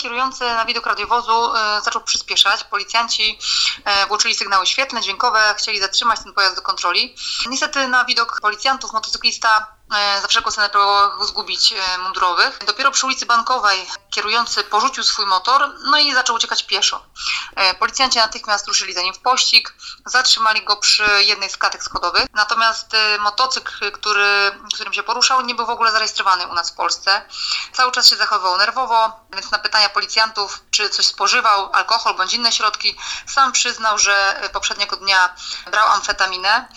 Kierujący na widok radiowozu zaczął przyspieszać. Policjanci włączyli sygnały świetlne, dźwiękowe, chcieli zatrzymać ten pojazd do kontroli. Niestety na widok policjantów motocyklista za wszelką cenę próbował zgubić mundurowych. Dopiero przy ulicy Bankowej kierujący porzucił swój motor, i zaczął uciekać pieszo. Policjanci natychmiast ruszyli za nim w pościg, zatrzymali go przy jednej z klatek schodowych. Natomiast motocykl, którym się poruszał, nie był w ogóle zarejestrowany u nas w Polsce. Cały czas się zachowywał nerwowo, więc na pytania policjantów, czy coś spożywał, alkohol bądź inne środki, sam przyznał, że poprzedniego dnia brał amfetaminę.